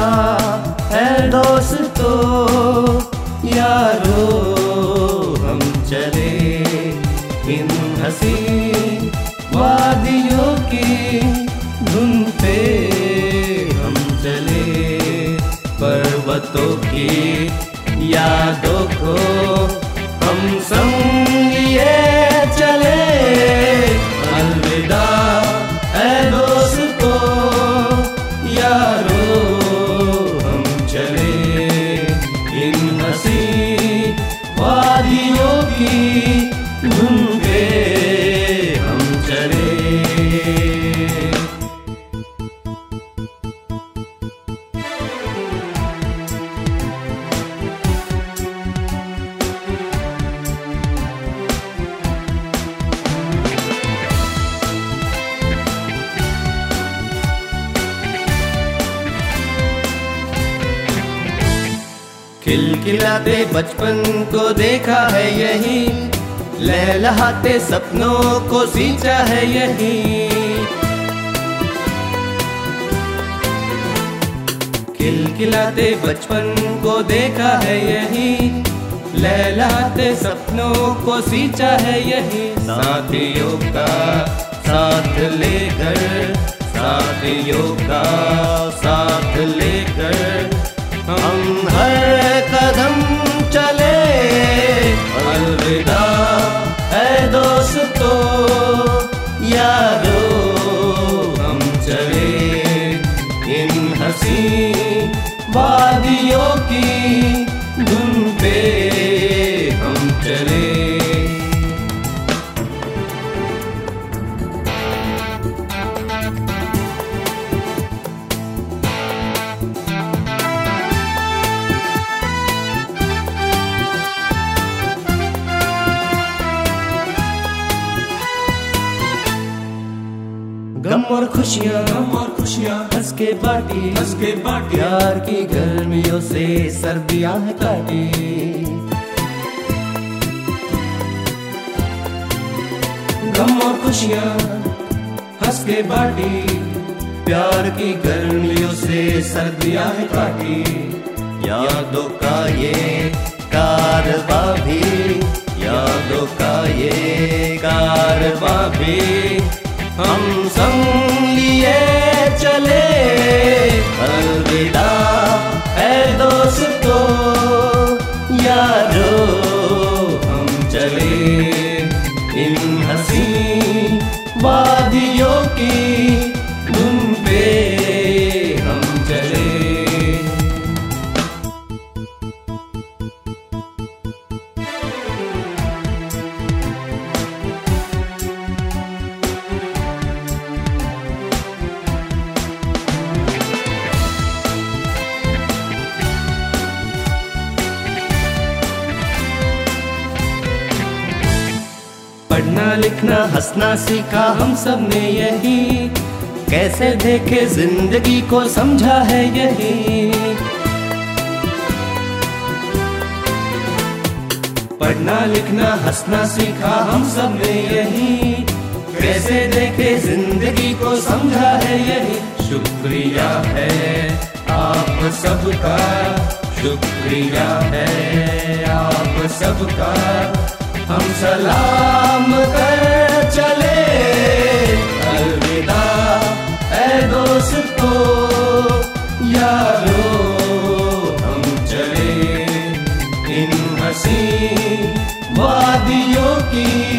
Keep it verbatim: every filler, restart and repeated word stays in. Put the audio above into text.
है दोस्तों यारो हम चले इन हंसी वादियों की धुन पे हम चले पर्वतों की यादों को हम संग लिए चले अलविदा है दोस्तों यारो हम चले इन हंसी वादियों की धुन पे हम चले। खिलखिलाते बचपन को देखा है यही, लहलहाते सपनों को सींचा है यही। खिलखिलाते बचपन को देखा है यही, लहलहाते सपनों को सींचा है यही। साथियों का साथ लेकर, साथियों का साथ लेकर हम हर कदम चले अलविदा है दोस्तों यारो हम चले इन हंसी वादियों की धुन पे हम चले। गम और खुशियाँ गम और खुशियाँ हंस के बाटी, हंस के बाटी प्यार की गर्मियों से सर्दियाँ है काटी। गम और खुशियाँ हंस के बाटी, प्यार की गर्मियों से सर्दियाँ है काटी। यादों का ये कारवां भी, यादों का ये कारवां भी हम संग लिए चले अलविदा है दोस्तों यारो हम चले इन हंसी वादियों की धुन पे हम चले। पढ़ना लिखना हंसना सीखा हम सब ने यही, कैसे देखे जिंदगी को समझा है यही। पढ़ना लिखना हंसना सीखा हम सब ने यही, कैसे देखे जिंदगी को समझा है यही। शुक्रिया है आप सबका, शुक्रिया है आप सबका, हम सलाम कर चले अलविदा है दोस्तों यारो हम चले इन हंसी वादियों की